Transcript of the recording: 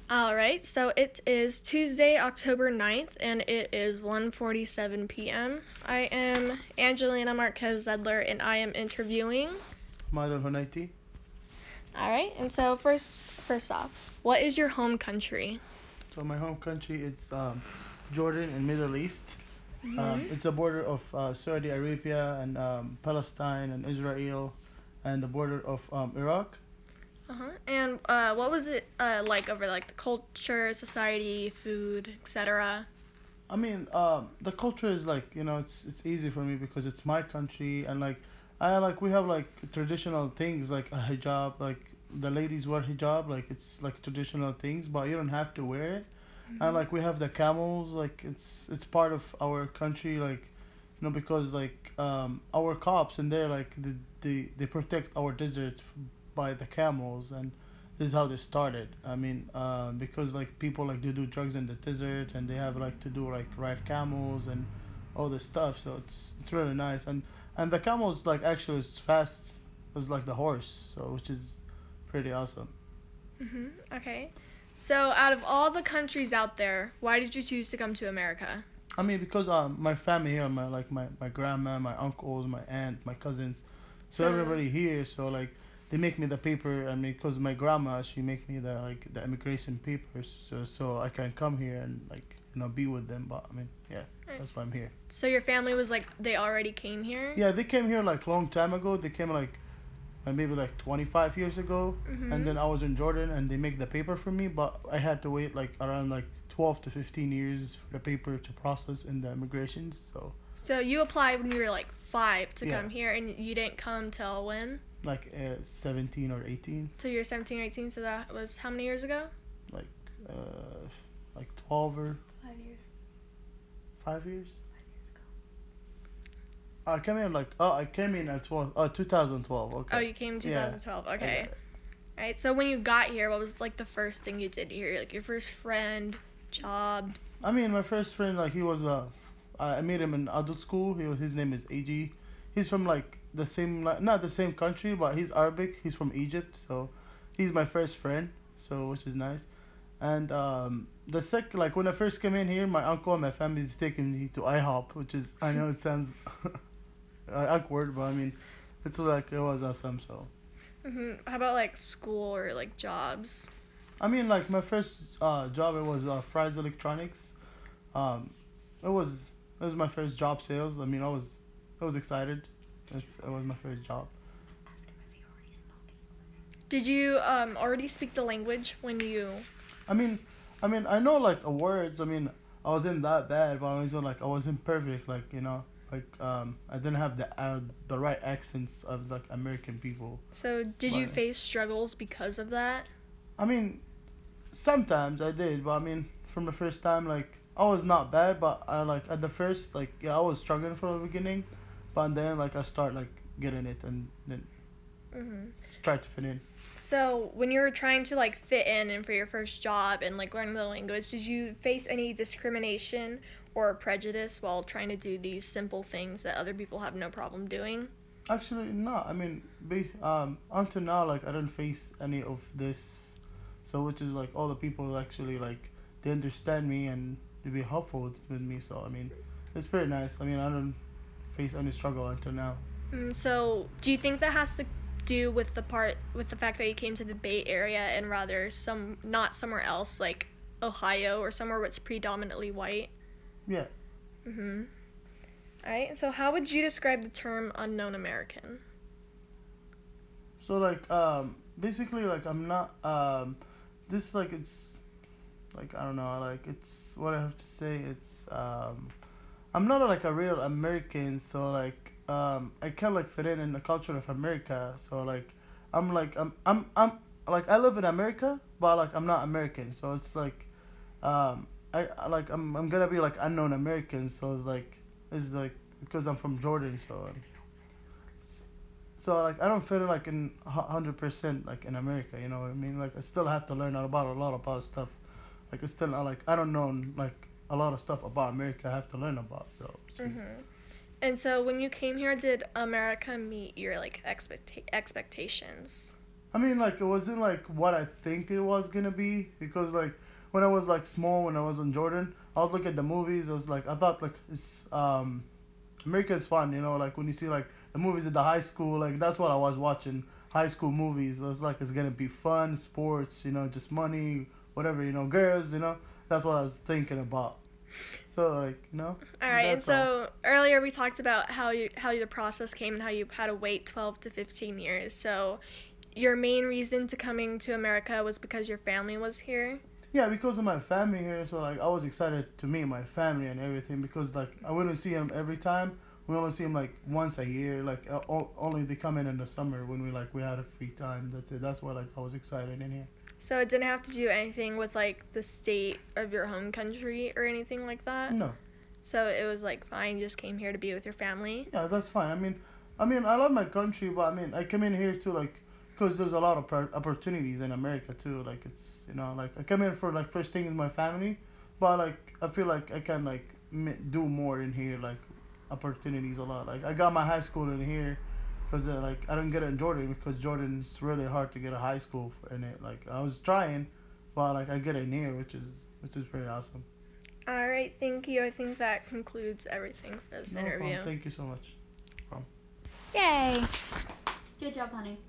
All right, so it is Tuesday, October 9th, and it is 1:47 p.m. I am Angelina Marquez Zedler, and I am interviewing. Madal Hunayti. All right, and so first off, what is your home country? So my home country it's Jordan in Middle East. Mm-hmm. It's the border of Saudi Arabia and Palestine and Israel, and the border of Iraq. Uh-huh. And what was it like over like the culture, society, food, etc.? I mean, the culture is like it's easy for me because it's my country and like I like we have like traditional things like a hijab like the ladies wear hijab like it's like traditional things but you don't have to wear it and like we have the camels like it's part of our country like because like our cops and they're like they protect our desert by the camels and this is how they started. I mean because like people like they do drugs in the desert and they have like to do like ride camels and all this stuff so it's really nice and the camels like actually is fast as like the horse so which is pretty awesome. Mm-hmm. Okay. So out of all the countries out there, why did you choose to come to America? I mean, because my family here, my grandma, my uncles, my aunt, my cousins, so So, everybody here. So like they make me the paper. I mean, because my grandma she make me the like the immigration papers, so I can come here and like be with them. But I mean, yeah, that's why I'm here. so your family was like they already came here? Yeah, they came here like long time ago. They came like maybe like 25 years ago, and Mm-hmm. then I was in Jordan and they make the paper for me. But I had to wait like around like 12 to 15 years for the paper to process in the immigrations. So So you applied when you were like 5 to yeah, come here, and you didn't come till when? like 17 or 18, Till you're 17 or 18, so that was how many years ago? like uh, like 12 or 5 years. 5 years. I came in like I came in at 12 2012. Oh, Okay. you came in Yeah, 2012. I got Okay. it. All right. So when you got here, what was like the first thing you did here? Like your first friend, job? I mean, my first friend like he was I met him in adult school. His name is AG. He's from like the same like not the same country, but he's Arabic. He's from Egypt, so he's my first friend. So which is nice. And the like when I first came in here, my uncle and my family is taking me to IHOP, which is I know it sounds awkward, but I mean, it's like it was awesome. So Mm-hmm. How about like school or like jobs? I mean, like my first job it was Fry's Electronics. Um, it was my first job sales. I mean, I was excited. It was my first job. Did you already speak the language when you? I mean, I know like words. I mean, I wasn't that bad, but I wasn't like I wasn't perfect. Like like I didn't have the right accents of like American people. So did you But face struggles because of that? I mean, sometimes I did, but I mean, from the first time, like I was not bad, but I like at the first, like yeah, I was struggling from the beginning, but then like I start like getting it and then Mm-hmm. try to fit in. So when you were trying to like fit in and for your first job and like learning the language, did you face any discrimination or prejudice while trying to do these simple things that other people have no problem doing? Actually, no. I mean, until now, like I don't face any of this, so which is like all the people actually like they understand me and they be helpful with me. So I mean, it's pretty nice. I mean, I don't face any struggle until now. So do you think that has to do with the fact that you came to the Bay Area and rather some not somewhere else like Ohio or somewhere where it's predominantly white? Yeah. Mm-hmm. All right. So how would you describe the term unknown American? So like basically like I'm not this like it's like I don't know like it's what I have to say it's I'm not like a real American so like I can't like fit in the culture of America so like I'm like I live in America but like I'm not American so it's like like I'm gonna be like unknown American so it's like because I'm from Jordan so like I don't feel like in 100% like in America, you know what I mean? Like I still have to learn about a lot about stuff. Like it's still not like I don't know like a lot of stuff about America I have to learn about. So which is Mm-hmm. And so when you came here, did America meet your like expectations? I mean, like, it wasn't like what I think it was gonna be because, like, when I was like small, when I was in Jordan, I was looking at the movies. I was like, I thought like it's America is fun, you know, like when you see like the movies at the high school, like that's what I was watching. High school movies. I was like, it's gonna be fun, sports, you know, just money, whatever, you know, girls, you know. That's what I was thinking about. So like, you know, All right, and that's all. so earlier we talked about how the process came and how you had to wait 12 to 15 years. So your main reason to coming to America was because your family was here. Yeah, because of my family here, so like I was excited to meet my family and everything because like I wouldn't see them every time. We only see them like once a year. Like only they come in the summer when we had a free time. That's it. That's why like I was excited in here. So it didn't have to do anything with like the state of your home country or anything like that. No, So it was like fine, you just came here to be with your family. yeah, that's fine. I mean, I love my country, but I mean, I come in here to like, cause there's a lot of opportunities in America too. Like it's like I come in for like first thing is my family, but like I feel like I can like do more in here. Like opportunities a lot. Like I got my high school in here, cause like I don't get it in Jordan because Jordan's really hard to get a high school in it. Like I was trying, but like I get it in here, which is pretty awesome. All right, thank you. I think that concludes everything for this No interview. problem. Thank you so much. Yay! Good job, honey.